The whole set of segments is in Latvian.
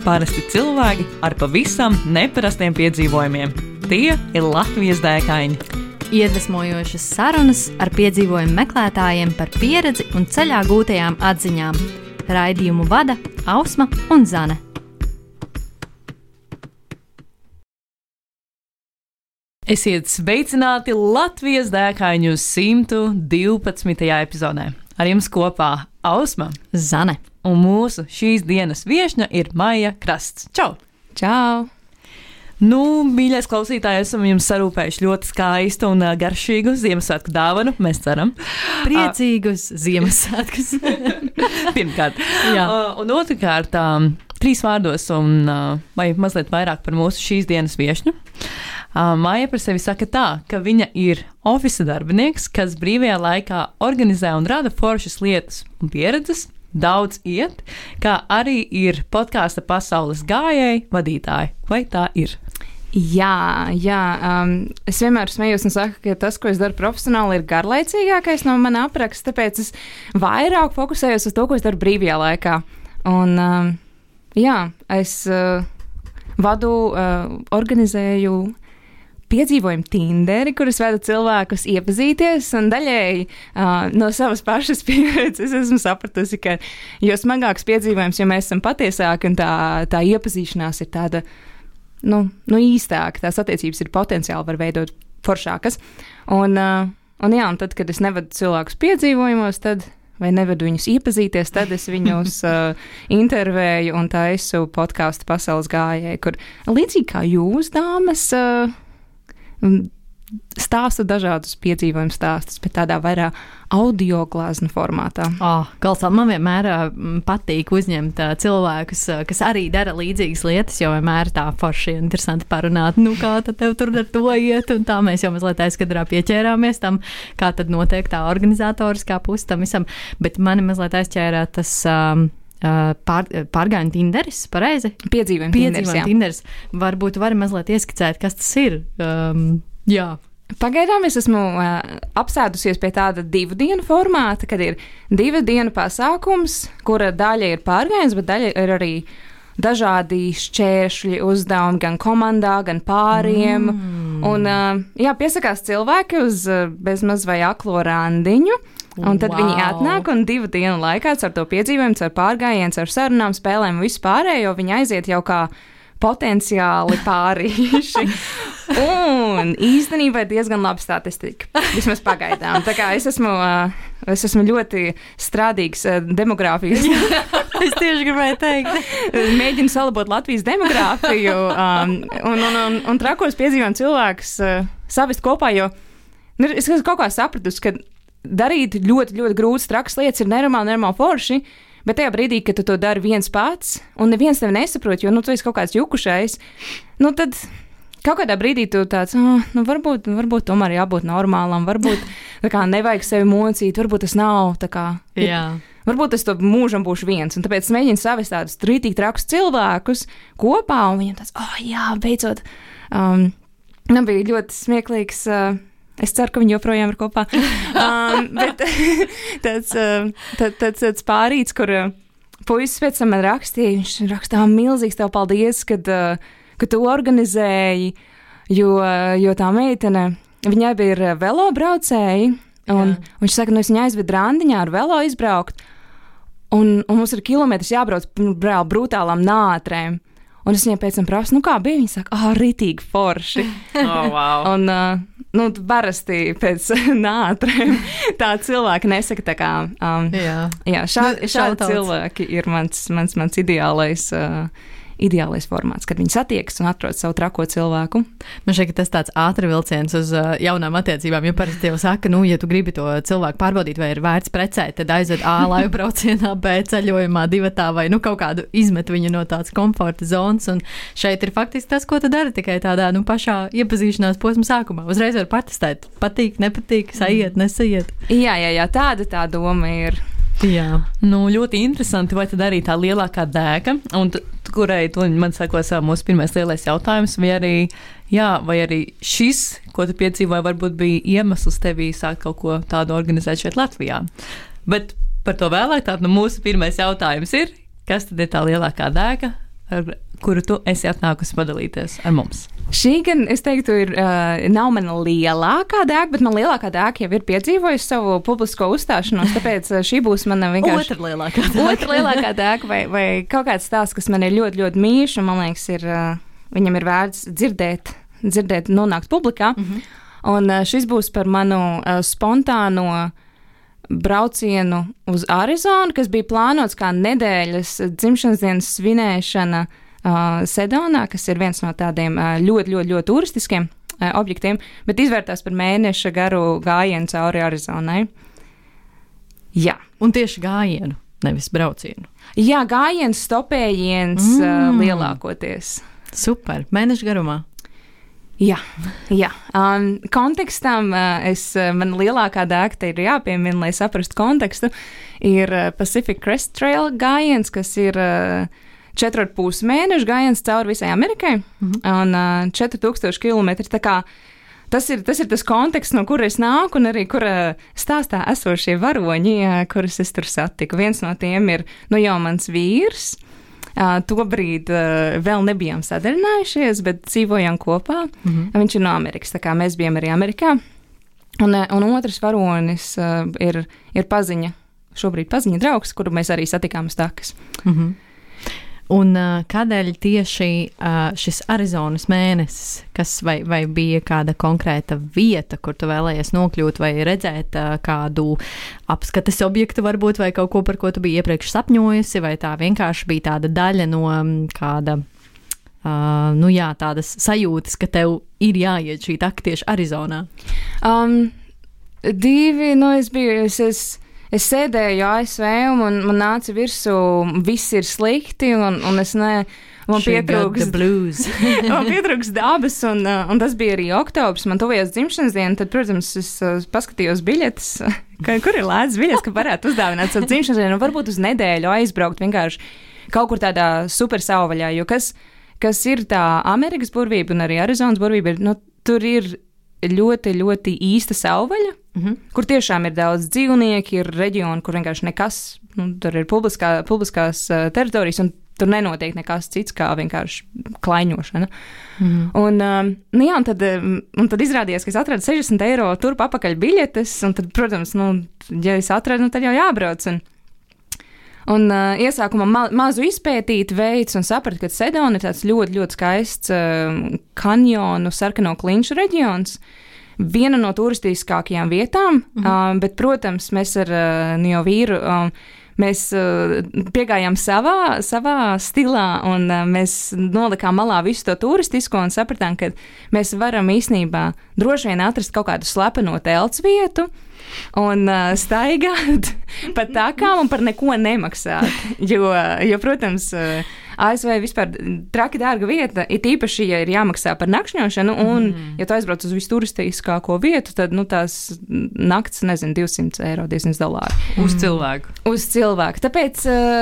Parasti cilvēki ar pavisam neparastiem piedzīvojumiem. Tie ir Latvijas dēkaini. Iedvesmojošas sarunas ar piedzīvojumu meklētājiem par pieredzi un ceļā gūtajām atziņām. Raidījumu vada Ausma un Zane. Esiet sveicināti Latvijas dēkaņu 112. epizodē. Ar jums kopā Ausma, Zane. Un mūsu šīs dienas viešņa ir Maija Krasts. Čau! Čau! Nu, mīļais klausītāji, esam jums sarūpējuši ļoti skaistu un garšīgu Ziemassvētku dāvanu, mēs ceram. Priecīgus Ziemassvētkus. Pirmkārt. Un otrkārt, 3 vārdos un vai mazliet vairāk par mūsu šīs dienas viešņu. Maija par sevi saka tā, ka viņa ir ofisa darbinieks, kas brīvajā laikā organizē un rada foršas lietas un pieredzes, daudz iet, kā arī ir podkāsta pasaules gājēji vadītāji. Vai tā ir? Jā. Es vienmēr smējos un saku, ka tas, ko es daru profesionāli, ir garlaicīgākais no mana apraksta, tāpēc es vairāk fokusējos uz to, ko es daru brīvajā laikā. Un, es vadu, organizēju piedzīvojumu Tinderi, kuras veda cilvēkus iepazīties, un daļēji no savas pašas pieredzes esmu sapratusi, ka jo smagāks piedzīvojums, jo mēs esam patiesāki, un tā iepazīšanās ir tāda, īstāka, tās attiecības ir potenciāli var veidot foršākas. Un tad, kad es nevedu cilvēkus piedzīvojumos, vai nevedu viņus iepazīties, tad es viņus intervēju un taisu podkāstu pasaules gājēji, kur līdzīgi kā jūs, dāmas, stāstu dažādus piedzīvojumu stāstus, bet tādā vairāk audio glāzna formātā. Galsā man vienmēr patīk uzņemt cilvēkus, kas arī dara līdzīgas lietas, jo vienmēr tā forši interesanti parunāt, kā tad tev tur ar to iet, un tā mēs jau mazliet aizkadrā pieķērāmies tam, kā tad notiek tā organizatoriskā puse tam visam, bet mani mazliet aizķērā tas pārgājienu Tinderis, pareizi? Piedzīvojumu Tinderis. Varbūt vari mazliet ieskicēt, kas tas ir. Jā. Pagaidām es esmu apsēdusies pie tāda 2 dienu formāta, kad ir 2 dienu pasākums, kura daļa ir pārgājiens, bet daļa ir arī dažādi šķēršļi uzdevumi gan komandā, gan pāriem. Un piesakās cilvēki uz bezmaz vai aklo randiņu. Un tad viņi atnāk un 2 dienu laikā ar to piedzīvojumu, ar pārgājienu, ar sarunām, spēlēm un visu pārējo, viņi aiziet jau kā potenciāli pārīši. Un īstenībā ir diezgan laba statistika, vismaz pagaidām. Tā kā es esmu ļoti strādīgs demogrāfijas. Es tieši gribēju teikt. Mēģinu salabot Latvijas demogrāfiju un trakos piedzīvojumu cilvēkus savest kopā, jo es kaut kā sapratusi, ka darīt ļoti, ļoti grūtas, trakas lietas ir nenormāli forši, bet tajā brīdī, kad tu to dari viens pats, un neviens tevi nesaprot, jo tu esi kaut kāds jukušais, tad kaut kādā brīdī tu tāds, varbūt tomēr jābūt normālam, varbūt tā kā nevajag sevi mocīt, varbūt tas nav tā kā, varbūt es to mūžam būšu viens, un tāpēc es mēģinu savest tādus rītīgi trakus cilvēkus kopā, un viņam tāds, beidzot, bija ļoti smieklīgs. Es ceru, ka viņi joprojām ir kopā. Bet tāds pārīts, kur puisis pēc tam man rakstīja, viņš rakstā milzīgs tev paldies, ka tu organizēji, jo tā meitene, viņai bija velo braucēji, un viņš saka, es viņu aizvedu randiņā ar velo izbraukt, un mums ir kilometrs jābrauc brutālām nātrēm. Un es viņai pēc tam prasu, kā bija? Viņa saka, ritīgi forši. Wow. Un, parasti pēc nātrēm tā cilvēki nesaka tā kā, šādi cilvēki ir mans ideālais formāts, kad viņi satiekas un atrod savu trako cilvēku. Man šķiet, ka tas tāds ātri vilciens uz jaunām attiecībām, jo parasti jau saka, ja tu gribi to cilvēku pārbaudīt, vai ir vērts precēt, tad aizved A laivu braucienā, B ceļojumā, divatā, vai kaut kādu izmet viņu no tādas komforta zonas, un šeit ir faktiski tas, ko tu dari, tikai tādā, pašā iepazīšanās posma sākumā. Uzreiz var patestēt, patīk, nepatīk, sajiet, nesaiet. Jā, tāda tā doma ir. Jā. Ļoti interesanti, vai tad arī tā lielākā dēka, un kurai man sakos mūsu pirmais lielais jautājums, vai arī šis, ko tu piedzīvoji, varbūt bija iemesls tevī sākt kaut ko tādu organizēt šeit Latvijā. Bet par to vēlāk, tātad mūsu pirmais jautājums ir, kas tad ir tā lielākā dēka, ar kuru tu esi atnākusi padalīties ar mums? Šī gan, es teiktu, nav mana lielākā dēka, bet man lielākā dēka jau ir piedzīvojusi savu publisko uzstāšanos, tāpēc šī būs mana vienkārši otra lielākā dēka vai kaut kāds stāsts, kas man ir ļoti, ļoti mīļš, un man liekas, viņam ir vērts dzirdēt nonākt publikā. Un šis būs par manu spontāno braucienu uz Arizonu, kas bija plānots kā nedēļas dzimšanas dienas svinēšana Sedonā, kas ir viens no tādiem ļoti, ļoti, ļoti turistiskiem objektiem, bet izvērtās par mēneša garu gājienu cauri Arizonai. Jā. Un tieši gājienu, nevis braucienu. Jā, gājiens, stopējiens lielākoties. Super, mēneša garumā. Jā. Kontekstam man lielākā dēka te ir jāpiemina, lai saprastu kontekstu, ir Pacific Crest Trail gājiens, kas ir 4,5 mēnešu gājiens cauri visai Amerikai, un 4000 kilometri. Tā kā tas ir tas konteksts, no kura es nāku, un arī kura stāstā esošie varoņi, kurus es tur satiku. Viens no tiem ir jau mans vīrs. Tobrīd vēl nebijām sadarinājušies, bet dzīvojām kopā. Viņš ir no Amerikas, tā kā mēs bijām arī Amerikā. Un otrs varonis ir šobrīd paziņa draugs, kuru mēs arī satikām uz takas. Un kādēļ tieši šis Arizonas mēnesis, kas vai bija kāda konkrēta vieta, kur tu vēlējies nokļūt vai redzēt kādu apskates objektu varbūt, vai kaut ko, par ko tu biji iepriekš sapņojusi, vai tā vienkārši bija tāda daļa no kāda, tādas sajūtas, ka tev ir jāiet šī taka tieši Arizonā? Es sēdēju ASV un man nāca virsū, viss ir slikti un es man pietrūks dabas un tas bija arī oktobrs, man tuvējās dzimšanas diena, tad, protams, es paskatījos biļetes, kur ir lētas biļetes, ka varētu uzdāvināt savu dzimšanas dienu un varbūt uz nedēļu aizbraukt vienkārši kaut kur tādā super savvaļā, jo kas ir tā Amerikas burvība un arī Arizonas burvība, tur ir ļoti, ļoti īsta savvaļa, kur tiešām ir daudz dzīvnieki, ir reģioni, kur vienkārši nekas, tur ir publiskās teritorijas, un tur nenotiek nekas cits kā vienkārši klaiņošana. Un tad izrādījās, ka es atradu 60 eiro turp apakaļ biļetes, un tad, protams, ja es atradu, tad jau jābrauc. Un iesākumā mazu izpētīt veids un sapratu, ka Sedona ir tāds ļoti, ļoti skaists kanjonu sarkano klinšu reģions. Viena no turistiskākajām vietām, bet, protams, mēs ar jau vīru, mēs piegājām savā stilā un mēs nolikām malā visu to turistisko un sapratām, ka mēs varam īstenībā droši vien atrast kaut kādu slepeno telts vietu un staigāt pa takām un par neko nemaksāt, jo protams, ASV vispār traki dārga vieta, it īpaši, ja ir jāmaksā par nakšņošanu, un, ja tu aizbrauc uz visturistiskāko vietu, tad, tās nakts, 200 eiro, $200. Uz cilvēku. Uz cilvēku. Tāpēc,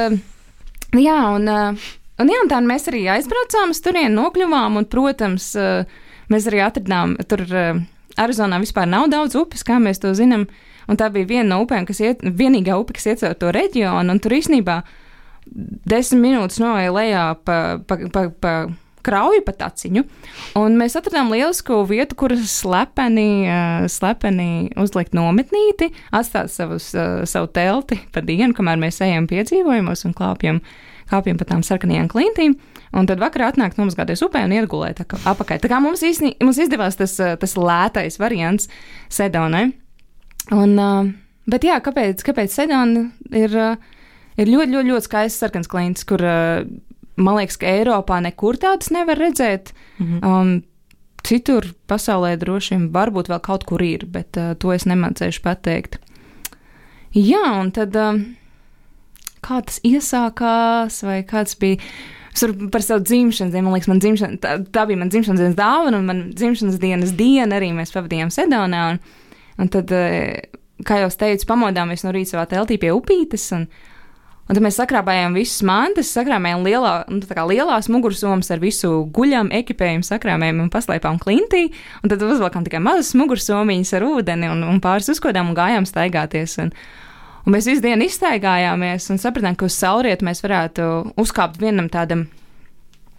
un tā mēs arī aizbraucām, uz turieni nokļuvām, un, protams, mēs arī atradām, tur Arizonā vispār nav daudz upes, kā mēs to zinām, un tā bija viena no upēm, vienīgā upe, kas iet caur to reģionu, un tur īstenībā 10 minūtes noeja lejā pa krauju, pa taciņu, un mēs atradām lielisku vietu, kur slepeni uzlikt nometnīti, atstāt savu telti pa dienu, kamēr mēs ejam piedzīvojumos un kāpjam pa tām sarkanajām klintīm, un tad vakarā atnākt nomazgāties upē un iegulēt apakaļ. Tā kā mums izdevās tas lētais variants Sedonai. Bet jā, kāpēc Sedona ir ļoti, ļoti, ļoti skaists sarkans klints, kur, man liekas, ka Eiropā nekur tādas nevar redzēt. Citur pasaulē droši vien varbūt vēl kaut kur ir, bet to es nemācēšu pateikt. Jā, un tad kā tas iesākās, vai kāds bija par savu dzimšanas dienu, man liekas, tā bija man dzimšanas dienas dāvana, un man dzimšanas dienas diena arī mēs pavadījām Sedonā, un tad, kā jau es teicu, pamodāmies no rīta savā teltī pie upītes, un tad mēs sakrābājām visas mantas, sakrāmējām lielās mugursomas ar visu guļam, ekipējumu, sakrāmējām un paslēpām klintī, un tad uzvalkām tikai mazas mugursomiņas ar ūdeni un pāris uzkodām un gājām staigāties. Un mēs visu dienu izstaigājāmies un sapratām, ka uz saulrietu mēs varētu uzkāpt vienam tādam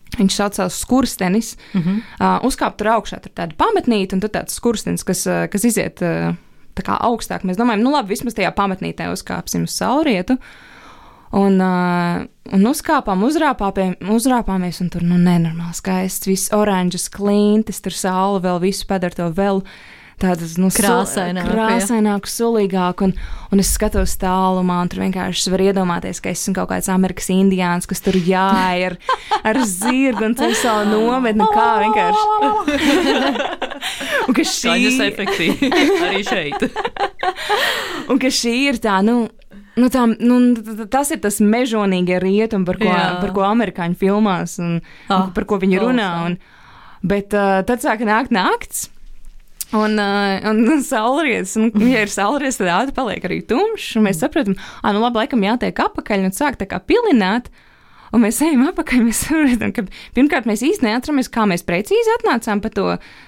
Viņš saucās skurstenis. Uzkāpt tur augšā, tur tāda pamatnīte, un tur tāds skurstenis, kas iziet tā kā augstāk. Mēs domājam, nu labi, vismaz tajā pamatnītē uzkāpsim uz saulrietu. Un uzkāpām, uzrāpāmies, un tur, nenormāli skaists, viss oranžas klintis, tur saule vēl visu padara to vēl tādas, krāsaināku, sulīgāku, un es skatos tālumā, un tur vienkārši var iedomāties, ka esmu kaut kāds Amerikas indiāns, kas tur jāja ar zirgu un ceļ savu nometni, kā vienkārši. Un ka šī... Skaņas efekti arī šeit. Un ka šī ir tā, tas ir tas mežonīgie rietumi, par ko amerikāņi filmās, un par ko viņi runā. Bet tad sāka nākt nakts. Un saulrietis, ja ir saulrietis, tad ātri paliek arī tumšs, un mēs saprotam, labi, laikam jātiek apakaļ, un sāk tā kā pilināt, un mēs ejam apakaļ, mēs saprotam, ka pirmkārt mēs īsti neatramies, kā mēs precīzi atnācām pa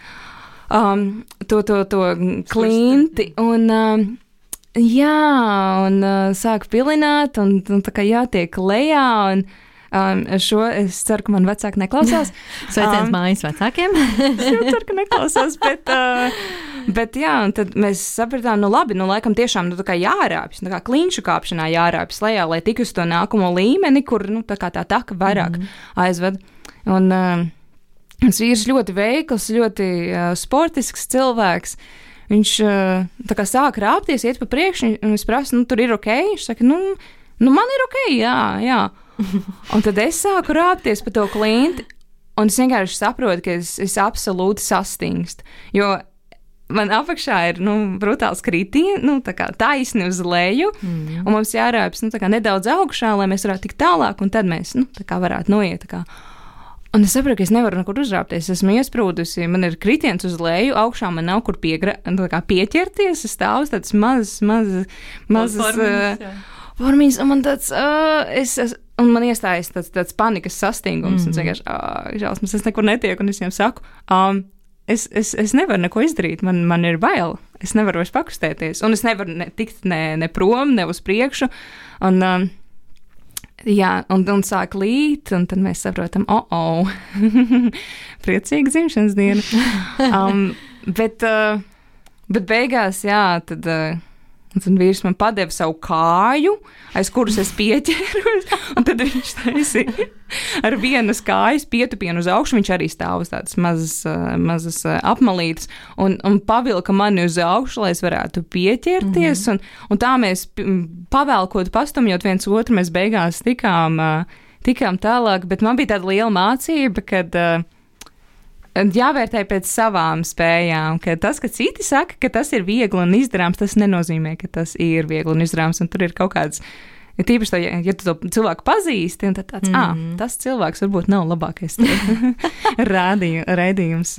to klinti, un sāk pilināt, un tā kā jātiek lejā, un šo es ceru, ka man vecāki neklausās. Sveiciens mājas vecākiem. Es jau ceru, ka neklausās, bet jā, un tad mēs sapratām, labi, laikam tiešām tā kā jārāpjas, tā kā klinšu kāpšanā jārāpjas lejā, lai tik uz to nākamo līmeni, kur tā kā tā taka vairāk aizved. Un tas vīrs ļoti veikls, ļoti sportisks cilvēks. Viņš tā kā sāk rāpties, iet pa priekšu, un es prasu, tur ir ok? Viņš saka, man ir ok, jā. Un tad es sāku rāpties pa to klinti, un es vienkārši saprotu, ka es absolūti sastingstu, jo man apakšā ir, brutāls kritiens, tā kā taisni uz leju, un mums jārāpjas, tā kā nedaudz augšā, lai mēs varētu tikt tālāk, un tad mēs, tā kā varētu noiet, tā kā. Un es saprotu, ka es nevaru nekur uzrāpties, esmu iesprūdusi, man ir kritiens uz leju, augšā man nav kur pieķerties, es stāvu tāds mazas formiņas, un man tāds, un man iestājas tāds panikas sastingums, un vienkārši, žēlsmas, es nekur netieku, un es viņam saku, es nevaru neko izdarīt, man ir bail, es nevaru vairs pakustēties, un es nevaru tikt ne prom, ne uz priekšu, un sāk līt, un tad mēs saprotam, priecīga dzimšanas diena. Bet beigās, tad vīrs man padeva savu kāju, aiz kuras es pieķēru, un tad viņš taisīja ar vienas kājas pietupienu uz augšu, viņš arī stāv uz tādas mazas apmalītes, un pavilka mani uz augšu, lai es varētu pieķerties, un tā mēs pavēlkot, pastumjot viens otru, mēs beigās tikām tālāk, bet man bija tāda liela mācība, kad jāvērtē pēc savām spējām, ka tas, ka citi saka, ka tas ir viegli un izdarāms, tas nenozīmē, ka tas ir viegli un izdarāms, un tur ir kaut kāds, tīpaši, ja tu to cilvēku pazīsti, un tad tāds, tas cilvēks varbūt nav labākais raidījums,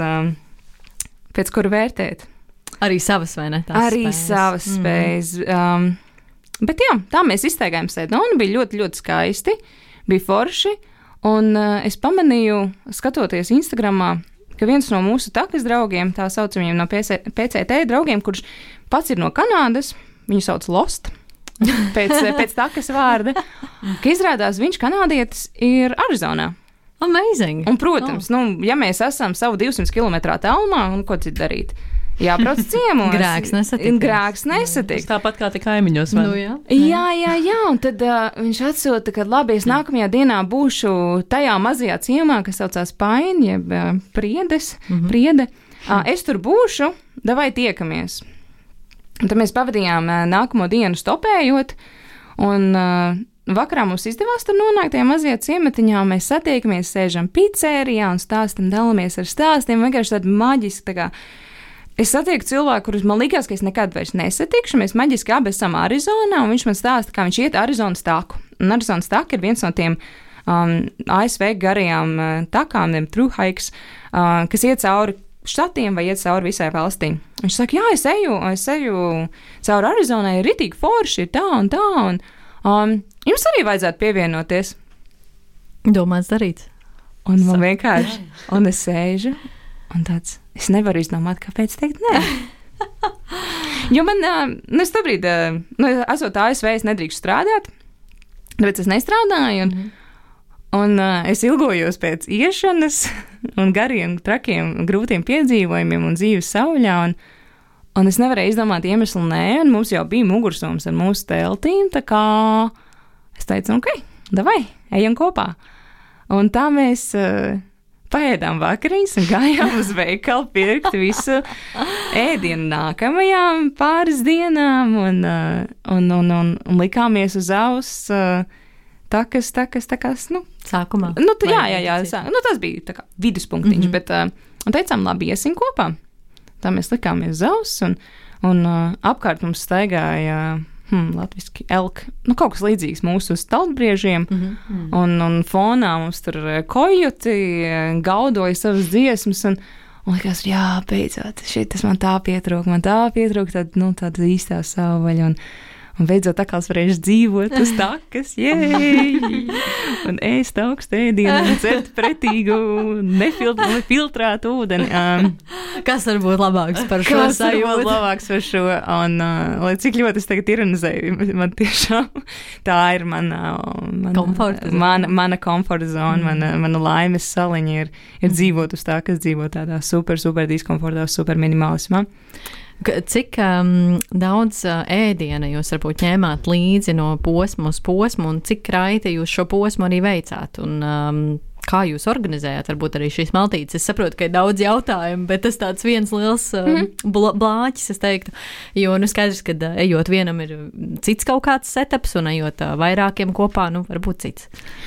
pēc kura vērtēt. Arī savas, vai ne? Arī spējas. Savas spējas. Bet jā, tā mēs izstaigājām Sedonu, bija ļoti, ļoti skaisti, bija forši, un es pamanīju, skatoties Instagramā, ka viens no mūsu takas draugiem, tā saucamiem no PCT draugiem, kurš pats ir no Kanādas, viņu sauc Lost, pēc takas vārda, ka izrādās viņš kanādietis ir Arizonā. Amazing! Un, protams, ja mēs esam savu 200 km tālumā, un ko citu darīt? Jābrauc ciemos. Grēks nesatiks. Tāpat kā te kaimiņos. Jā, un tad viņš atsūta, ka labi, es nākamajā dienā būšu tajā mazajā ciemā, kas saucās Paini, jeb Priede. Es tur būšu, davai tiekamies. Un tad mēs pavadījām nākamo dienu stopējot, un vakarā mums izdevās tur nonākt tajā mazajā ciematiņā, mēs satiekamies, sēžam pizzērijā un dalamies ar stāstiem, vienkārši tādi maģiski, tā kā es satieku cilvēku, kurus man likās, ka es nekad vairs nesatikšu. Mēs maģiski abi esam Arizonā, un viņš man stāsta, kā viņš iet Arizonas taku. Un Arizonas taka ir viens no tiem ASV garajām takām, through hikes, kas iet cauri štatiem vai iet cauri visai valstī. Viņš saka, jā, es eju cauri Arizonai, ir ritīgi forši, ir tā un tā, un jums arī vajadzētu pievienoties. Domāts darīt. Un man vienkārši, un es sēžu, un tāds, es nevaru izdomāt, kāpēc teikt nē. Jo man, es tobrīd, esot ASV, es nedrīkstu strādāt, tāpēc es nestrādāju, Un es ilgojos pēc iešanas un gariem, trakiem, grūtiem piedzīvojumiem un dzīves sauļā, un es nevarēju izdomāt iemeslu nē, un mums jau bija mugursoms ar mūsu teltīm, tā kā es teicu, ok, davai, ejam kopā. Un tā mēs paēdām vakariņas un gājām uz veikalu pirkt visu ēdienu nākamajām pāris dienām, un likāmies uz auss takas, nu, sākumā. Nu, jā, tas bija tā kā viduspunktiņš, bet un teicām, labi, iesim kopā. Tā mēs likāmies uz auss, un apkārt mums staigāja latviski elk, nu, kaut kas līdzīgs mūsu staltbriežiem, un fonā mums tur kojoti gaudoja savas dziesmas, un likās, jā, beidzot, tas man tā pietrūk, tāda īstā savvaļa, un beidzot atkal varēšu dzīvot uz takas, un ēst augstu ēdienu, un dzert pretīgu, nefiltrētu ūdeni. Kas var būt labāks par šo sajūtu? Kas var būt labāks par šo? Un, lai cik ļoti es tagad ironizēju, man tiešām tā ir mana komforta zona, mana laimes saliņa ir dzīvot uz tā, kas dzīvo tādā super diskomfortā, super minimālismā. Cik daudz ēdiena jūs varbūt ņēmāt līdzi no posma uz posmu, un cik raiti jūs šo posmu arī veicāt? Un kā jūs organizējāt varbūt arī šīs maltītes? Es saprotu, ka ir daudz jautājumu, bet tas tāds viens liels blāķis, es teiktu. Jo, skaidrs, ka ejot vienam ir cits kaut kāds setups, un ejot vairākiem kopā, varbūt cits.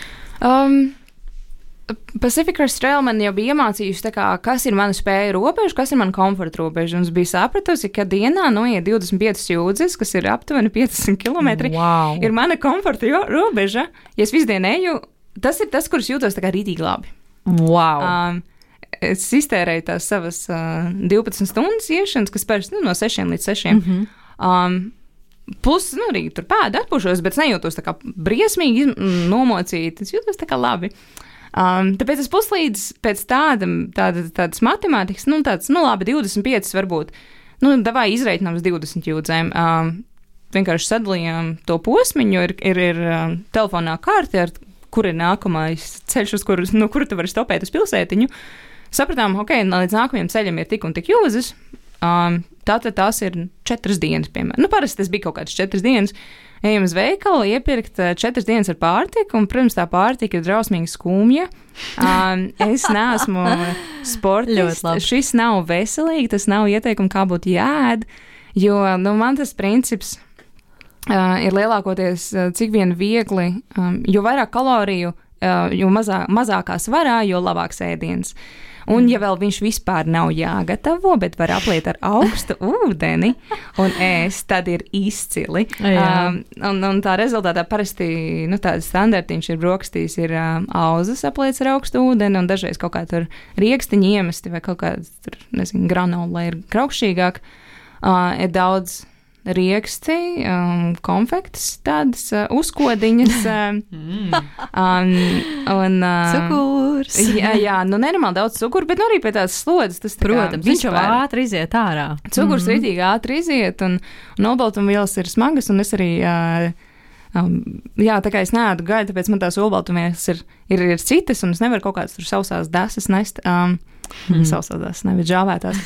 Pacific Crest Trail man jau bija iemācījusi, kas ir mana spēja robeža, kas ir mana komforta robeža. Un es biju sapratusi, ka dienā noiet 25 jūdzes, kas ir aptuveni 50 km, ir mana komforta robeža. Ja es visu dienu eju, tas ir tas, kurš jūtos rītīgi labi. Wow. Es iztērēju tās savas 12 stundas iešanas, kas parasti no 6 līdz 6. Plus, arī tur pēdu atpūšos, bet nejūtos tā kā briesmīgi nomocīt. Es jūtos tā kā labi. Tāpēc es puslīdz pēc tādas matemātikas, labi, 25 varbūt, davai izreikinām uz 20 jūdzēm. Vienkārši sadalījām to posmiņu, ir telefonā karte, kur ir nākamais ceļš, uz kuru tu vari stopēt uz pilsētiņu. Sapratām, ok, līdz nākamajam ceļam ir tik un tik jūdzes, tātad tās ir 4 dienas, piemēram. Parasti tas bija kaut kādas 4 dienas. Ejam uz veikalu, iepirkt 4 dienas ar pārtiku, un, protams, tā pārtika ir drausmīgi skumja. Es neesmu sportists, šis nav veselīgi, tas nav ieteikumi, kā būtu jāēd, jo, man tas princips ir lielākoties, cik vien viegli, jo vairāk kaloriju, jo mazākā svarā, jo labāks ēdiens. Un, ja vēl viņš vispār nav jāgatavo, bet var apliet ar augstu ūdeni un ēst, tad ir izcili. Un tā rezultātā parasti, tāda standartiņš ir brokastīs, ir auzas apliets ar augstu ūdeni un dažreiz kaut kā tur riekstiņi iemesti vai kaut kāds, granola, lai ir kraukšķīgāk. Ir daudz rieksti, konfektes, tādas uzkodiņas. Cukurs. Jā, nenormāli daudz cukuru, bet arī pie tādas slodzes. Protams, viņš jau ātri iziet ārā. Cukurs ritīgi ātri iziet, un olbaltumvielas ir smagas, un es arī, tā kā es neēdu gaļu, tāpēc man tās olbaltumvielas ir citas, un es nevaru kaut kādas tur sausās desas nest. Sausās desas, nevis žāvētās.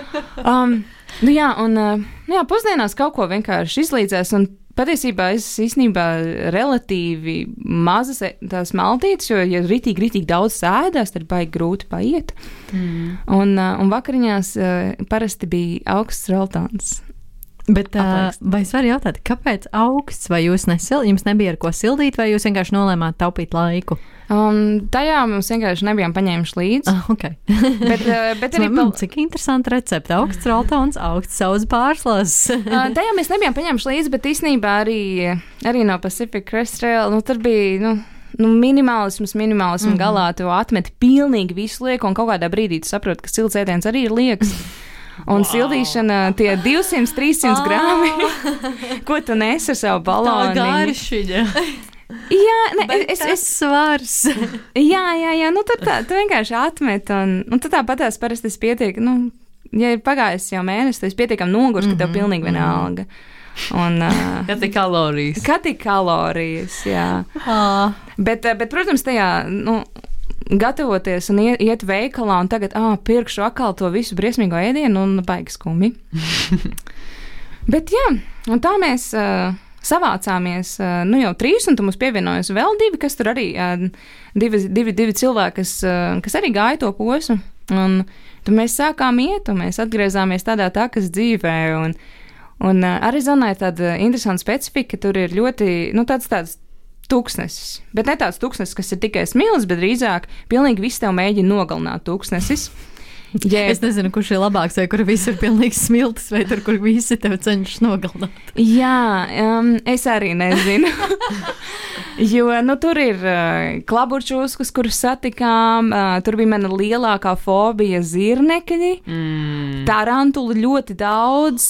Pusdienās kaut ko vienkārši izlīdzēs, un patiesībā es īstenībā relatīvi mazas tās maltītes, jo, ja ritīgi daudz sēdās, tad baigi grūti paiet. Un vakariņās parasti bija augsts roltons. Bet vai es varu jautāt, kāpēc augsts, vai jums nebija ar ko sildīt, vai jūs vienkārši nolēmāt taupīt laiku? Tajā mums vienkārši nebijām paņēmuši līdzi. Okay. bet arī cik interesanti recepti. Augsts roltons, augsts saules pārslas. Tajā mēs nebijām paņēmuši līdzi, bet īstenībā arī no Pacific Crest Trail, tur bija, minimālisms galā, tu atmeti pilnīgi visu lieku, un kaut kādā brīdī tu saproti, ka silts ēdiens arī ir liekas. Un sildīšana, tie 200-300 grāmi, ko tu nes ar savu baloniņu. Tā garšiņa. Jā, es svars. Jā, tu vienkārši atmet, un tu tāpatās parasti pietiek, ja ir pagājis jau mēnesis, tad es pietiekam nogurs, ka tev pilnīgi vienalga. Kad ir kalorijas. Kad ir kalorijas, jā. Bet, protams, tajā, gatavoties un iet veikalā un tagad, pirkšu atkal to visu briesmīgo ēdienu un baigi skumji. Bet jā, un tā mēs savācāmies, jau 3, un tu mums pievienojas vēl 2, kas tur arī, divi cilvēki, kas arī gāja to posu. Un tad mēs sākām iet, un mēs atgriezāmies tādā takas dzīvē, un Arizonā ir tāda interesanta specifika, tur ir ļoti, tāds tūkstnesis, bet ne tāds tūkstnesis, kas ir tikai smilts, bet drīzāk pilnīgi viss tev mēģina nogalināt tūkstnesis. Es nezinu, kurš ir labāks, vai kur viss ir pilnīgi smilts, vai tur, kur visi tev cenšas nogalināt. Jā, es arī nezinu. Jo, tur ir klaburčūskas, kurus satikām, tur bija mana lielākā fobija zirnekļi, tarantuli ļoti daudz,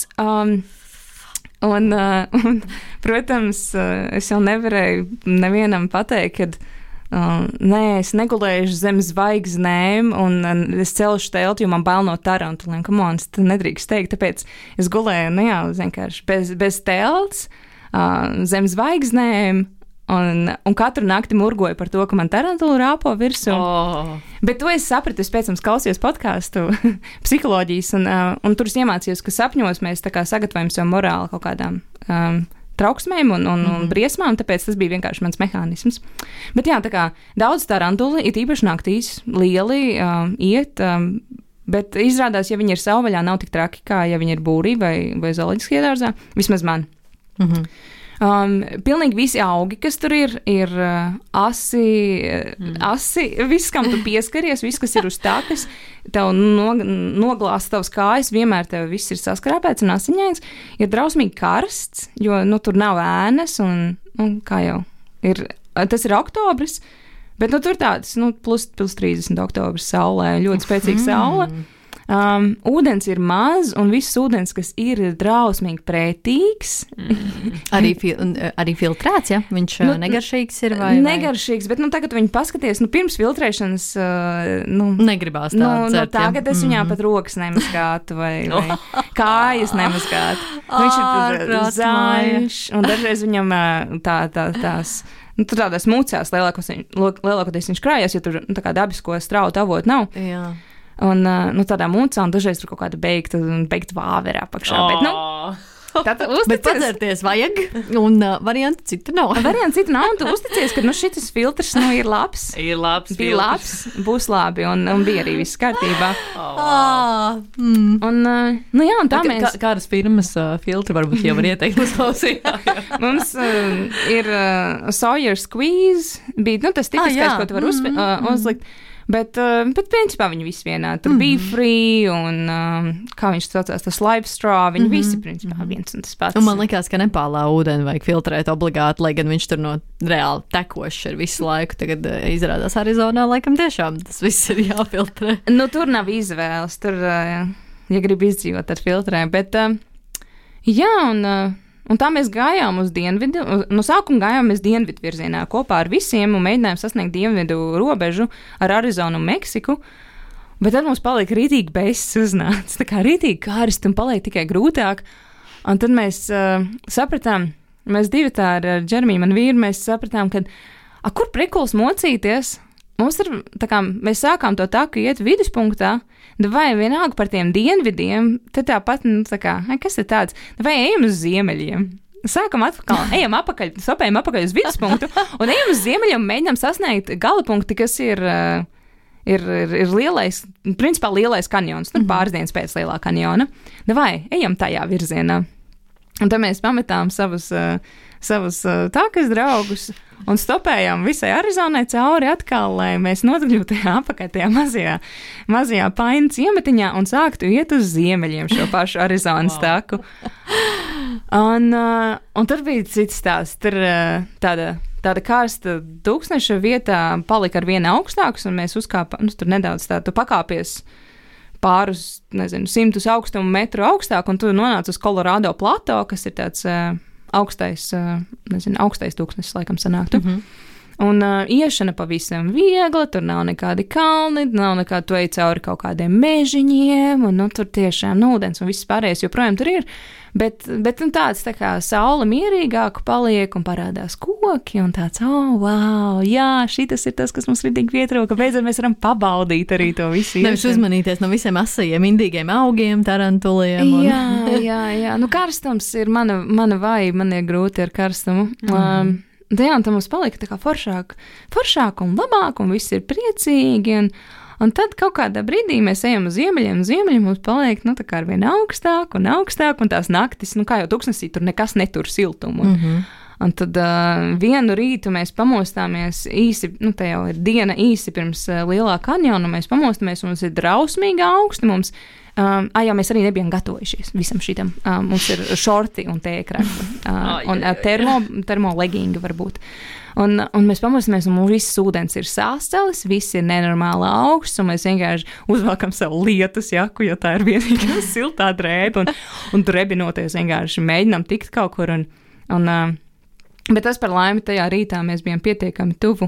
un, protams, es jau nevarēju nevienam pateikt, kad nē, es negulēšu zem zvaigznēm, un es celšu telti, jo man bail no tarantuliem. Kamons, tu nedrīkst teikt, tāpēc es gulēju, vienkārši bez telts, zem zvaigznēm, un katru nakti murgoju par to, ka man tarantula rāpo virsū. Bet to es sapratu, es pēc tam klausījos podkāstu psiholoģijas, un tur es iemācījos, ka sapņos mēs tā kā sagatavojam sev morāli kaut kādām trauksmēm un briesmām, tāpēc tas bija vienkārši mans mehānisms. Bet jā, tā kā daudz tarantuli, it īpaši naktīs, lieli iet, bet izrādās, ja viņi ir savvaļā, nav tik traki, kā ja viņi ir būrī vai zooloģiskajā dārzā, vismaz man. Pilnīgi visi augi, kas tur ir asi, viss, kam tu pieskaries, viss, kas ir uz takas, tev noglāst tavas kājas, vienmēr tev viss ir saskrāpēts un asiņains, ir drausmīgi karsts, jo, tur nav ēnas un kā jau ir, tas ir oktobris, bet, tur tāds, plus 30 oktobris saulē, ļoti spēcīga saule. Ūdens ir maz, un viss ūdens, kas ir drausmīgi pretīgs. Arī filtrēts, ja? Viņš negaršīgs ir vai? Negaršīgs, bet tagad viņi paskaties, pirms filtrēšanas, negribās tā dzert, tagad es viņā pat rokas nemazgātu vai kājas nemazgātu. Viņš ir zaļš, un dažreiz viņam tās tur tādās mucās lielākoties viņš krājās, jo tur tā kā dabisko strautu avotu nav. Jā. Un tādā mucā, un dažreiz tur kaut kāda beigta vāvera apakšā. Bet padzerties vajag, un variantu citu nav. Un tu uzticies, ka šitas filtrs ir labs. Ir labs. Bija labs, būs labi, un bija arī viss kārtībā. Un tā mēs... Kādas firmas filtri varbūt jau var ieteikt uz klausījā? Mums ir Sawyer Squeeze, bija tas tipiskais, ko tu var uzlikt. Bet principā viņi visi vienā. Tur bija free un, kā viņš saucās, tas live straw, viņi visi principā viens un tas pats. Un man likās, ka Nepālā ūdeni vajag filtrēt obligāti, lai gan viņš tur no reāli tekošs ir visu laiku. Tagad izrādās Arizonā, laikam tiešām tas viss ir jāfiltrē. Tur nav izvēles, tur, ja grib izdzīvot, tad filtrē. Bet, jā, un tā mēs gājām uz dienvidu, no sākuma gājām mēs dienvidu virzienā kopā ar visiem un mēģinājām sasniegt dienvidu robežu ar Arizonu un Meksiku, bet tad mums palika rītīgi beigas uznāca, tā kā rītīgi karsti un palika tikai grūtāk, un tad mēs sapratām, mēs divi tā ar Džermiju, man vīru, mēs sapratām, ka, kur prikuls mocīties? Mums ir, tā kā mēs sākām to taku iet viduspunktā, vai vienalga par tiem dienvidiem, tad tāpat, kas ir tāds, vai ejam uz ziemeļiem. Sākam ejam apakaļ, sopējam apakaļ uz viduspunktu, un ejam uz ziemeļiem, mēģinām sasniegt galapunkti, kas ir lielais, principā lielais kanjons, pāris dienas pēc lielā kanjona. Vai ejam tajā virzienā. Un tad mēs pametām savus takas draugus un stopējām visai Arizonai cauri atkal, lai mēs nokļūtu apakaļ tajā mazajā painu ciematiņā un sāktu iet uz ziemeļiem šo pašu Arizonas taku. Un tur bija cits stāsts. Tur tāda karsta tūkstneša vietā palika ar vienu augstāks, un mēs uzkāpām, tur nedaudz tu pakāpies pārus, 100 augstumu metru augstāk, un tu nonāc uz Colorado plato, kas ir tāds augstais tūkstnesis, laikam sanāktu. Un iešana pavisam viegla, tur nav nekādi kalni, nav nekādi, tu ej cauri kaut kādiem mežiņiem, un tur tiešām ūdens un viss pārējais joprojām tur ir. Bet tāds tā kā saule mierīgāk paliek un parādās koki un tāds, wow, jā, šitas ir tas, kas mums ridīgi pietrūka, beidzot mēs varam pabaudīt arī to visu. Nevis uzmanīties no visiem asajiem, indīgiem augiem, tarantuliem. Jā, karstums ir mana vaiba, man ir grūti ar karstumu. Jā, un tam mums palika tā kā foršāk un labāk, un viss ir priecīgi, un tad kaut kādā brīdī mēs ejam uz ziemeļiem mums paliek, tā kā arvien augstāk, un tās naktis, kā jau tuksnesī, tur nekas netur siltumu. Un tad vienu rītu mēs pamostāmies īsi, te jau ir diena īsi pirms Lielā kanjona, mēs pamostāmies, un mums ir drausmīgi augsti, jā, mēs arī nebijām gatavojušies visam šitam. Mums ir šorti un tēkrakti, un termolegingi varbūt. Un mēs pamostamies, un mums viss ūdens ir sāscelis, viss ir nenormāli augsts, un mēs vienkārši uzvelkam savu lietus jaku, jo tā ir vienīgā siltā drēbe, un drebinoties vienkārši mēģinām tikt kaut kur. Bet tas par laimi tajā rītā mēs bijām pietiekami tuvu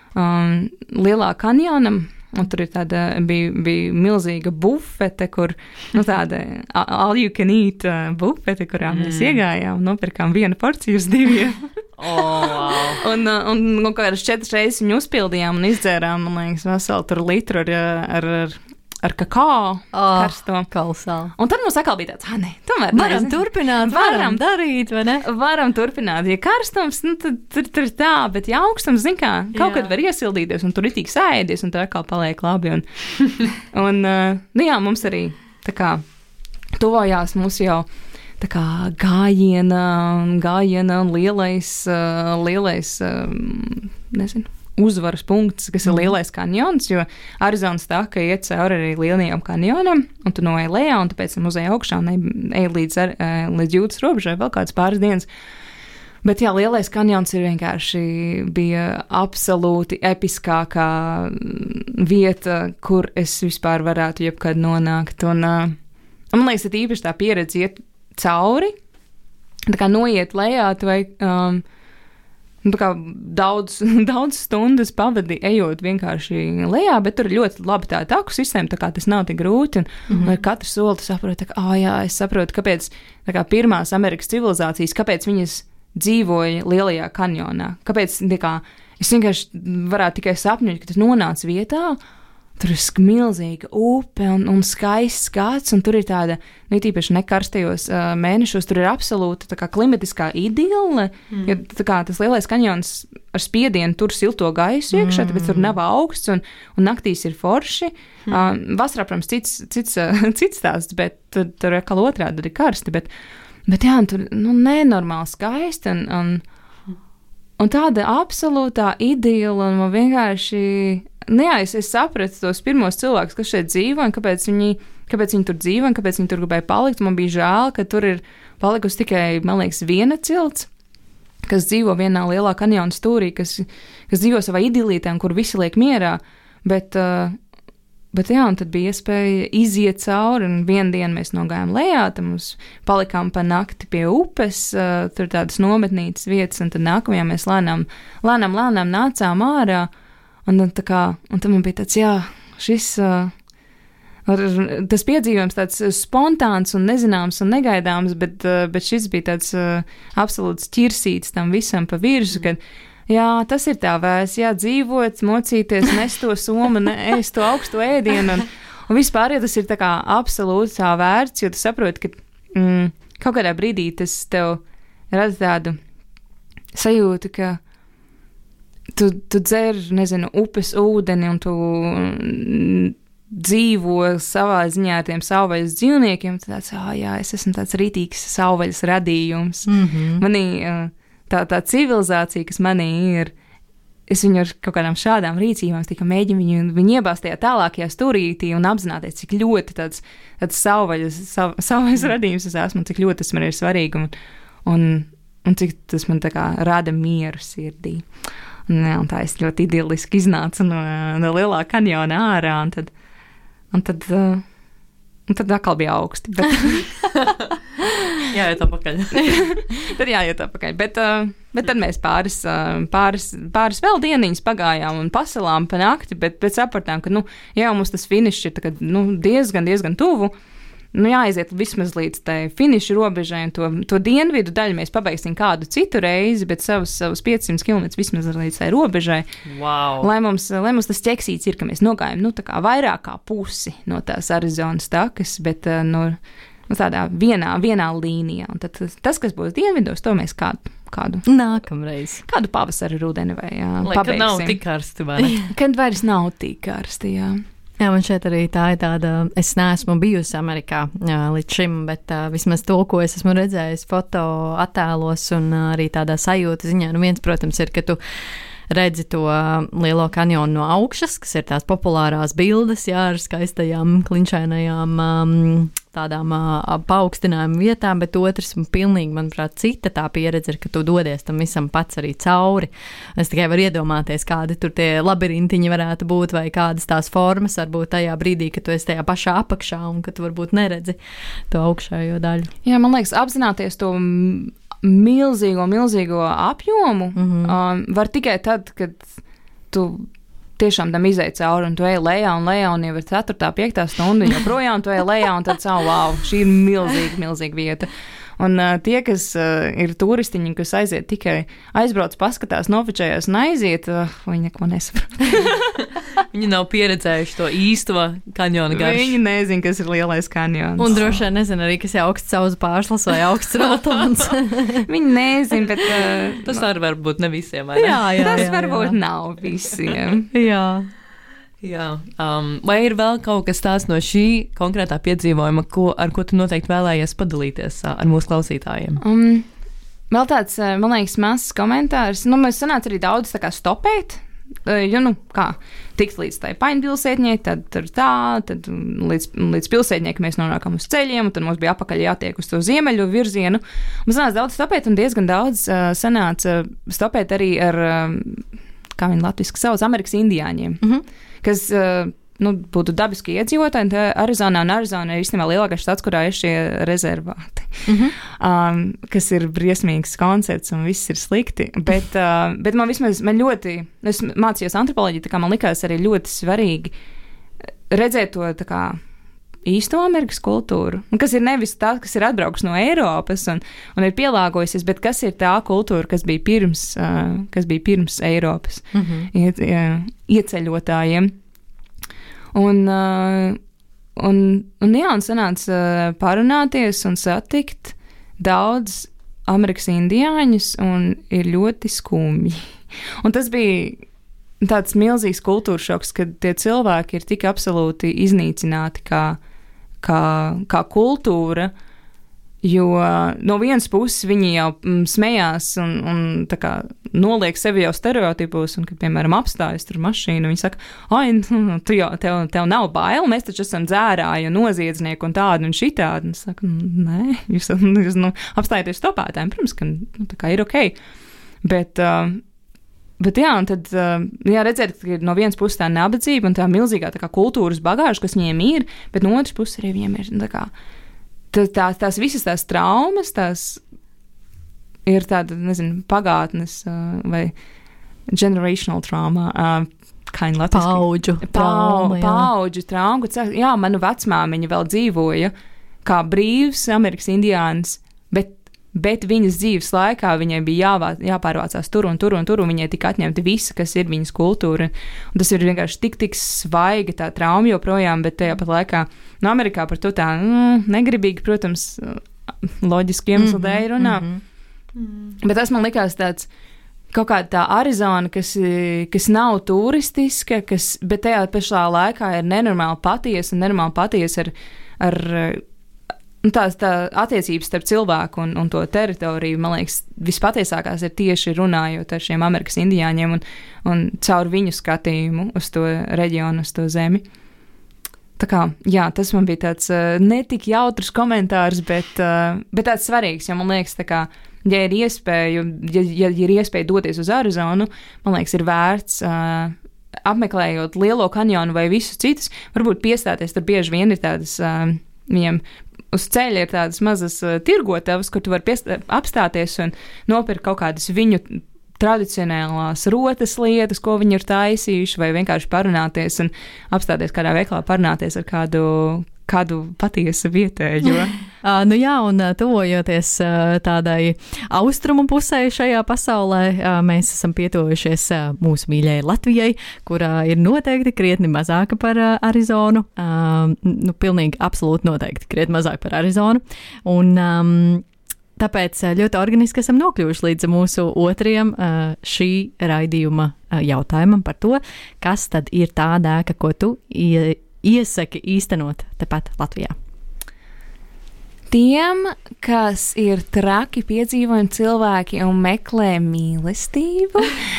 Lielā kanjonam, un tur ir bija milzīga bufete, kur, tāda all you can eat bufete, kurā mēs iegājām un nopirkām vienu porciju uz 2. Wow. Un kādas 4 reizes viņu uzpildījām un izdzērām, man liekas, veselu tur litru ar kakao karsto. Kolosāli. Un tad mums atkal bija tāds, nē, tomēr varam turpināt, varam darīt, vai ne? Varam turpināt. Ja karstums, tad tur ir tā, bet ja augstums, zin kā, kaut kad var iesildīties, un tur ir tik sēdies, un tur atkal paliek labi. Un jā, mums arī tā kā tuvojās mūs jau tā kā gājiena un lielais, nezinu, uzvaras punkts, kas ir Lielais kanjons, jo Arizonas taka iet cauri arī Lielajam kanjonam, un tu noej lejā, un tu pēc tam uzej augšā un ej līdz jūtas robežai vēl kāds pāris dienas. Bet jā, Lielais kanjons bija absolūti episkākā vieta, kur es vispār varētu jebkad nonākt. Un man liekas, ka īpaši tā pieredze iet cauri, tā kā noiet lejā, vai tā kā daudz stundas pavadi ejot vienkārši lejā, bet tur ir ļoti labi tā taku sistēma, tā kā tas nav tik grūti, un ar katru soli tu saproti, jā, es saprotu, kāpēc tā kā pirmās Amerikas civilizācijas, kāpēc viņas dzīvoja Lielajā kanjonā, kāpēc es vienkārši varētu tikai sapņot, ka tas nonāca vietā. Tur ir milzīga upe un skaists skats, un tur ir tāda, tīpaši nekarstajos mēnešos, tur ir absolūta tā kā klimatiskā idille, jo tā kā tas Lielais kanjons ar spiedienu tur silto gaisu iekšā, tāpēc tur nav augsts, un naktīs ir forši. Vasarā, protams, cits stāsts, bet tur atkal otrādi ir karsti, bet jā, tur nenormāli skaisti, un tāda absolūtā idille, un man vienkārši... Jā, es sapratu tos pirmos cilvēkus, kas šeit dzīvo, un kāpēc viņi tur dzīvo, un kāpēc viņi tur gribēja palikt. Man bija žēl, ka tur ir palikusi tikai, man liekas, viena cilts, kas dzīvo vienā Lielā kanjona stūrī, kas dzīvo savā idilītē, kur visi liek mierā. Bet jā, un tad bija iespēja iziet cauri, un vienu dienu mēs nogājām lejā, tad mums palikām pa nakti pie upes, tur tādas nometnītas vietas, un tad nākamajā mēs lēnām nācām ārā. Un tad man bija tāds, jā, tas piedzīvojums tāds spontāns un nezināms un negaidāms, bet šis bija tāds absolūts ķirsīts tam visam pa virsu, kad, jā, tas ir tā vērts, jā, dzīvot, mocīties, nest to somu, ēst to augsto ēdienu, un vispār, ja tas ir tā kā absolūti tā vērts, jo tu saproti, ka kaut kādā brīdī tas tev rada tādu sajūtu, ka tu dzer, nezinu, upes ūdeni, un tu dzīvo savā ziņā ar tiem savvaļas dzīvniekiem, tad tāds, jā, es esmu tāds rītīgs savvaļas radījums. Manī tā civilizācija, kas manī ir, es viņu ar kaut kādām šādām rīcībām tikai mēģinu viņu iebāzt tajā tālākajā stūrītī un apzināties, cik ļoti tāds savvaļas radījums es esmu, cik ļoti tas man ir svarīgi, un cik tas man tā kā rada mieru sirdī. Un tā es ļoti idiliski iznācu no Lielā kanjona ārā, un tad atkal bija augsti. jāiet atpakaļ. Tad jāiet atpakaļ. Bet tad mēs pāris vēl dieniņas pagājām un pasalām pa nakti, bet sapratām, ka, jau mums tas finišs ir tagad, diezgan tuvu. Jāaiziet vismaz līdz tai finiša robežai, un to dienvidu daļu mēs pabeigsim kādu citu reizi, bet savus 500 km vismaz līdz tai robežai. Wow. Lai mums tas ķeksīts ir, ka mēs nogājam, tā kā vairāk kā pusi no tās Arizonas takas, bet, tādā vienā līnijā. Un tad tas, kas būs dienvidos, to mēs kādu nākamreiz. Kādu pavasara rudeni vai pabeigsim. Kad nav tik karsti, vai ne? Kad vairs nav tik karsti, jā. Jā, man šeit arī tā ir tāda, es neesmu bijusi Amerikā līdz šim, bet vismaz to, ko es esmu redzējis foto attēlos un arī tādā sajūta ziņā, viens, protams, ir, ka tu redzi to lielo kanjonu no augšas, kas ir tās populārās bildes, jā, ar skaistajām, klinšainajām tādām paaugstinājuma vietām, bet otrs pilnīgi, manuprāt, cita tā pieredze ir, ka tu dodies tam visam pats arī cauri. Es tikai varu iedomāties, kādi tur tie labirintiņi varētu būt vai kādas tās formas varbūt tajā brīdī, kad tu esi tajā pašā apakšā un ka tu varbūt neredzi to augšējo daļu. Jā, man liekas, apzināties to milzīgo apjomu var tikai tad, kad tu tiešām tam izēj cauri un tu ej lejā un jau ir 4., 5. stunda un joprojām tu ej lejā un tad wow, šī ir milzīga vieta. Un tie, kas ir turistiņi, kas aiziet tikai aizbrauc, paskatās, nofočējās un aiziet, viņi neko nesaprot. Viņi nav pieredzējuši to īsto kanjona garšu. Viņi nezin, kas ir lielais kanjons. Un droši vien nezin arī, kas ir augsts saules pārslas vai augsts rotons. Viņi nezin, bet... tas arī varbūt ne visiem, vai ne? Jā, tas varbūt nav visiem. Jā. Vai ir vēl kaut kas tāds no šī konkrētā piedzīvojuma, ar ko tu noteikti vēlējies padalīties ar mūsu klausītājiem? Vēl tāds, man liekas, mazs komentārs. Mēs sanāca arī daudz tā kā stopēt, tikt līdz tai Paņpilsētņai, tad līdz pilsētņai, ka mēs nonākam uz ceļiem, un tad mums bija apakaļ jātiek uz to ziemeļu virzienu. Mums sanāca daudz stopēt, un diezgan daudz sanāca stopēt arī ar, kā viņi latviski sauc, Amerikas indiāņiem. Kas būtu dabiski iedzīvotāji. Arizonā ir īstenībā lielākais štats, kurā ir šie rezervāti, kas ir briesmīgs koncepts un viss ir slikti. Bet man ļoti, es mācījos antropoloģiju, tā kā man likās arī ļoti svarīgi redzēt to tā kā īsto Amerikas kultūru, kas ir nevis tā, kas ir atbrauks no Eiropas un ir pielāgojusies, bet kas ir tā kultūra, kas bija pirms Eiropas ieceļotājiem. Un sanāca parunāties un satikt daudz Amerikas indiāņus, un ir ļoti skumji. Un tas bija tāds milzīgs kultūras šoks, kad tie cilvēki ir tik absolūti iznīcināti kā kultūra, jo no vienas puses viņi jau smējās un tā kā noliek sevi jau stereotipos, un, kad, piemēram, apstājas tur mašīnu, viņi saka, tev nav bail, mēs taču esam dzērāji un noziedznieki un tādi un šitādi. Un es saku, nē, jūs apstājieties stopētājiem, protams, ka tā kā ir ok. Bet jā, un tad redzēt, ka ir no vienas puses tā nabadzība un tā milzīgā tā kā kultūras bagāža, kas viņiem ir, bet no otras puses arī viņiem ir tā kā tās visas tās traumas, tās ir tāda, nezinu, pagātnes vai generational trauma, paudžu trauma. Jā, manu vecmāmiņa vēl dzīvoja kā brīvs Amerikas indiāns, bet viņas dzīves laikā viņai bija jāpārvācās tur, un viņai tika atņemta visa, kas ir viņas kultūra. Un tas ir vienkārši tik svaiga tā trauma joprojām, bet tajā pat laikā Amerikā par to tā negribīgi, protams, loģiski iemeslu dēļ runā. Bet tas man likās tāds kaut kāda tā Arizona, kas nav turistiska, bet tajā pašā laikā ir nenormāli patiesa ar tā attiecības starp cilvēku un to teritoriju, man liekas, vispatiesākās ir tieši runājot ar šiem Amerikas indiāņiem un caur viņu skatījumu uz to reģionu, uz to zemi. Tā kā, jā, tas man bija tāds netik jautrs komentārs, bet tāds svarīgs, jo man liekas, tā kā, ja ir iespēja doties uz Arizonu, man liekas, ir vērts apmeklējot Lielo kanjonu vai visus citus, varbūt piestāties, tur bieži vien ir tādas viņiem uz ceļa ir tādas mazas tirgotavas, kur tu vari apstāties un nopirkt kaut kādas viņu tradicionālās rotas lietas, ko viņi ir taisījuši, vai vienkārši parunāties un apstāties kādā veikalā, parunāties ar kādu patiesu vietējo. Nu jā, un tuvojoties tādai austrumu pusē šajā pasaulē, mēs esam pietuvušies mūsu mīļajai Latvijai, kurā ir noteikti krietni mazāka par Arizonu. Pilnīgi absolūti noteikti krietni mazāk par Arizonu. Un tāpēc ļoti organiski esam nokļuvuši līdz mūsu otrajam šī raidījuma jautājumam par to, kas tad ir tā ēka, ko tu iesaki īstenot tepat Latvijā. Tiem, kas ir traki piedzīvojumi cilvēki un meklē mīlestību,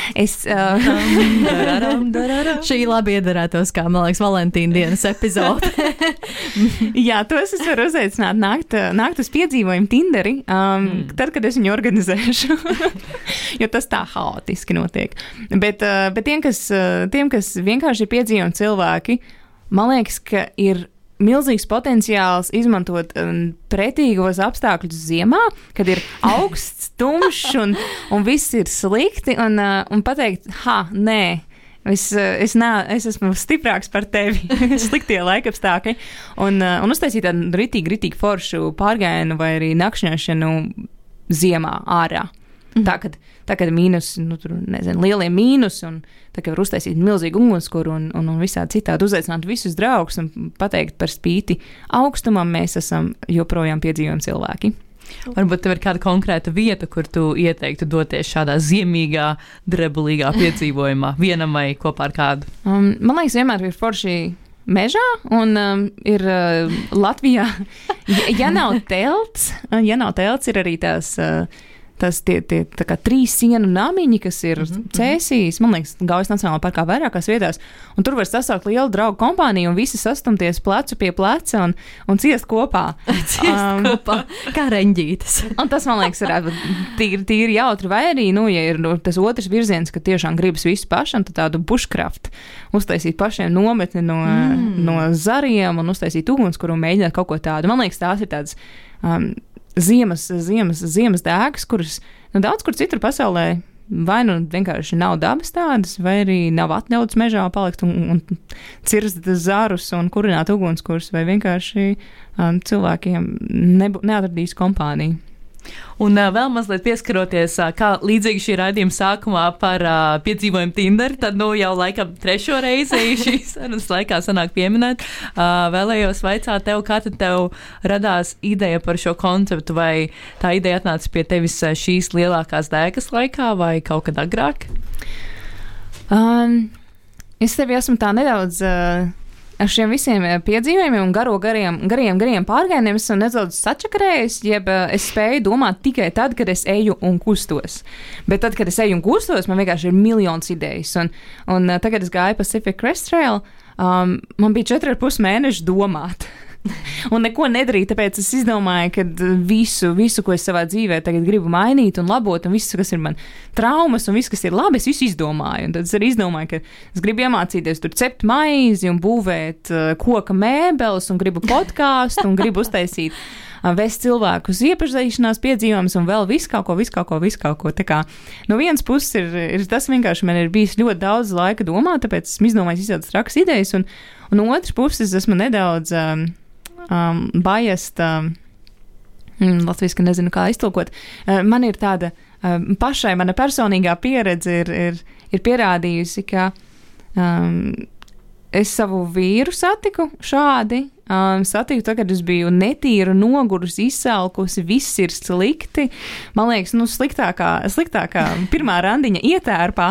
Šī labi iedarētos, kā, man liekas, Valentīna dienas epizode. Jā, tos es varu uzaicināt nākt uz piedzīvojumu Tinderi, tad, kad es viņu organizēšu, jo tas tā haotiski notiek. Bet tiem, kas vienkārši ir piedzīvojumi cilvēki, man liekas, ka ir milzīgs potenciāls izmantot pretīgos apstākļus ziemā, kad ir augsts, tumšs un viss ir slikti, un pateikt, nē, es esmu stiprāks par tevi, sliktie laikapstākļi, un uztaisīt tādu ritīgi foršu pārgājienu vai arī nakšņošanu ziemā ārā. Tā, kad mīnus, lielie mīnus, un tā, ka var uztaisīt milzīgu ugunskura un visādi citādi uzaicināt visus draugus un pateikt par spīti augstumam, mēs esam joprojām piedzīvojami cilvēki. Varbūt tev ir kāda konkrēta vieta, kur tu ieteiktu doties šādā ziemīgā, drebulīgā piedzīvojumā, vienam vai kopā ar kādu? Man liekas, vienmēr ir forši mežā, un ir Latvijā, ja nav telts, ir arī tās tie tā kā 3 sienu namiņi, kas ir Cēsīs, man liekas, Gaujas Nacionālajā parkā vairākās vietās, un tur var sasaukt lielu draugu kompāniju un visi sastumties plecu pie pleca un ciest kopā. Kopā, kā reņģītes. Un tas, man liekas, varētu būt tīri jautri, vai arī, ja ir tas otrs virziens, ka tiešām gribas visu pašam, tad tādu bushcraft, uztaisīt pašiem nometni no zariem un uztaisīt ugunskura un mēģināt kaut ko tādu. Man liekas, tās ir tādas ziemas dēkas, kuras daudz kur citur pasaulē vai vienkārši nav dabas tādas, vai arī nav atļauts mežā palikt un cirst zarus un kurināt ugunskurs, vai vienkārši cilvēkiem neatradīs kompāniju. Un vēl mazliet pieskaroties, kā līdzīgi šī raidījuma sākumā par piedzīvojumu Tinderi, tad jau laikam 3. reizi šīs sarunas laikā sanāk pieminēt. Vēlējos vaicāt tev, kā tad tev radās ideja par šo konceptu, vai tā ideja atnāca pie tevis šīs lielākās dēkas laikā vai kaut kad agrāk? Es tevi esmu tā nedaudz ar šiem visiem piedzīvojumiem un gariem pārgājieniem esmu nedaudz sačakarējis, jeb es spēju domāt tikai tad, kad es eju un kustos. Bet tad, kad es eju un kustos, man vienkārši ir miljonas idejas. Un tagad es gāju Pacific Crest Trail, man bija 4,5 mēneši domāt. Un neko nedarīt, tāpēc es izdomāju, ka visu, ko es savā dzīvē tagad gribu mainīt un labot, un viss, kas ir man traumas un viss, kas ir labi, es visu izdomāju. Un tad es arī izdomāju, ka es gribu iemācīties tur cept maizi un būvēt koka mēbeles un gribu podkāstu un gribu uztaisīt vest cilvēku uz iepazīšanās piedzīvojumus un vēl visu kaut ko. Tā kā no vienas puses ir tas vienkārši, man ir bijis ļoti daudz laika domāt, tāpēc esmu izdomājis izjautas trakas idejas, un no otras puses esmu nedaudz biased, latviski nezinu, kā iztulkot. Man ir tāda pašai, mana personīgā pieredze ir pierādījusi, ka es savu vīru satiku šādi. Satiku tagad, kad es biju netīra, nogurusi, izsalkusi, viss ir slikti. Man liekas, sliktākā pirmā randiņa ietērpā.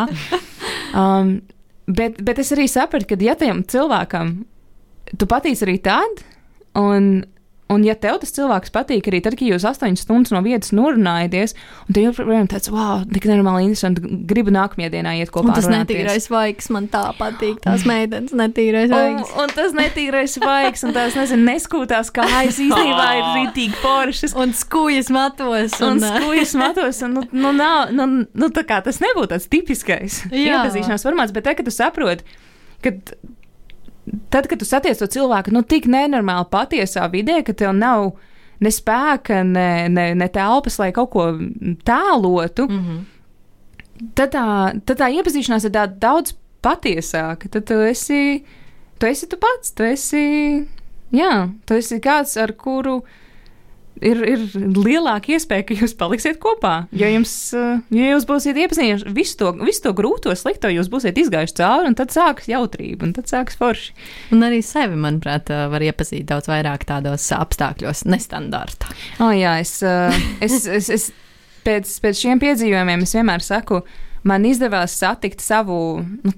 Bet es arī sapratu, ka ja tajam cilvēkam tu patīc arī tad, un ja tev tas cilvēks patīk arī tad, kad jūs 8 stundas no vietas norunājaties, un tev joprojām tāds, tik nenormāli interesanti, gribu nākamajā dienā iet kopā. Un tas netīrais vaigs, man tā patīk, tās meitenes netīrais vaigs. Un tas netīrais vaigs, un tās, neskūtās kājas īstenībā ir rītīgi foršas. Un skūjas matos. Tā kā tas nebūtu tāds tipiskais iepazīšanās formāts, bet tā, ka tu saproti, ka tad, kad tu satiec to cilvēku, tik nenormāli patiesā vidē, ka tev nav ne spēka, ne telpas, lai kaut ko tēlotu, tad tā iepazīšanās ir daudz patiesāka. Tad tu esi tu pats, tu esi kāds, ar kuru ir lielāka iespēja, ka jūs paliksiet kopā. Jo jūs būsiet iepazīstinājuši visu to grūto, slikto, jūs būsiet izgājuši cauri, un tad sāks jautrība, un tad sāks forši. Un arī sevi, manuprāt, var iepazīt daudz vairāk tādos apstākļos, nestandarta. Jā, es pēc šiem piedzīvojumiem es vienmēr saku, man izdevās satikt savu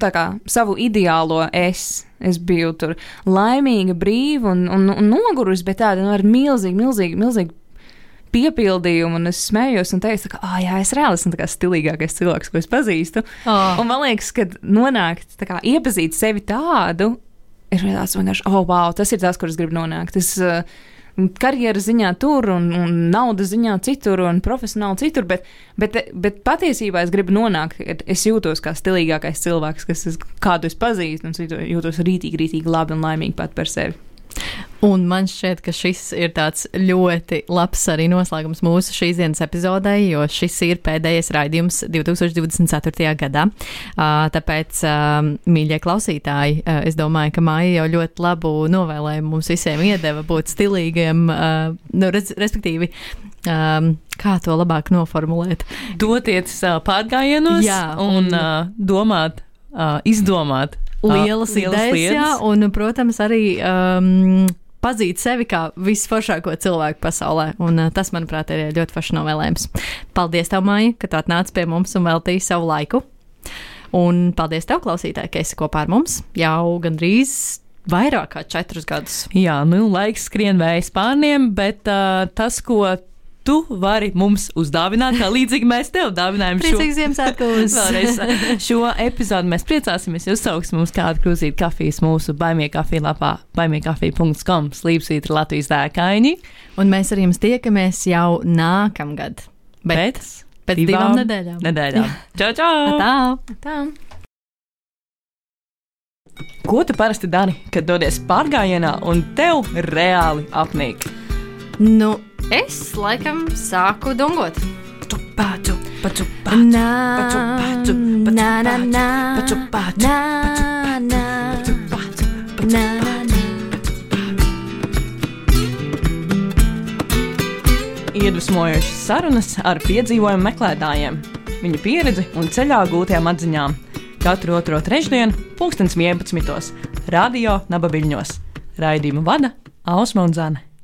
ideālo es. Es biju tur laimīga, brīva un nogurusi, bet tāda ar milzīgu piepildījumu, un es smējos un teicu, jā, es reāli esmu stilīgākais cilvēks, ko es pazīstu. Un man liekas, ka nonākt, iepazīt sevi tādu, ir tāds vienkārši, wow, tas ir tas, kur es gribu nonākt. Karjeras ziņā tur un naudas ziņā citur un profesionāli citur, bet patiesībā es gribu nonākt, es jūtos kā stilīgākais cilvēks, kādu es pazīstu, un jūtos rītīgi labi un laimīgi pat par sevi. Un man šķiet, ka šis ir tāds ļoti labs arī noslēgums mūsu šīs dienas epizodei, jo šis ir pēdējais raidījums 2024. gadā. Tāpēc, mīļie klausītāji, es domāju, ka Maija jau ļoti labu novēlējumu mums visiem iedeva būt stilīgiem, respektīvi, kā to labāk noformulēt? Doties pārgājienos un domāt, izdomāt lielas idejas, jā, un, protams, arī pazīt sevi kā visforšāko cilvēku pasaulē, un tas, manuprāt, ir ļoti foršs novēlējums. Paldies tev, Maija, ka tu atnāc pie mums un veltīji savu laiku, un paldies tev, klausītāji, ka esi kopā ar mums jau gandrīz vairāk kā 4 gadus. Jā, laiks skrien vējas pārniem, bet tas, ko tu vari mums uzdāvināt, kā līdzīgi mēs tev dāvinājam Priecīgs Ziemassvētkus! Vēlreiz šo epizodu mēs priecāsimies, ja uzsauksim mums kādu krūzīti kafijas mūsu Baimie kafija lapā baimiekafija.com /Latvijas dēkaini. Un mēs ar jums tiekamies jau nākamgad. Bet pēc 2 nedēļām. Čau! Tā! Ko tu parasti dari, kad dodies pārgājienā un tev reāli apnīk? Es laikam sāku dungot. Iedvesmojošas sarunas ar piedzīvojumu meklētājiem, viņu pieredzi un ceļā gūtajām atziņām. Katru 2. trešdienu, 11. Radio Naba Viļņos. Raidījumu vada Ausma un Zane.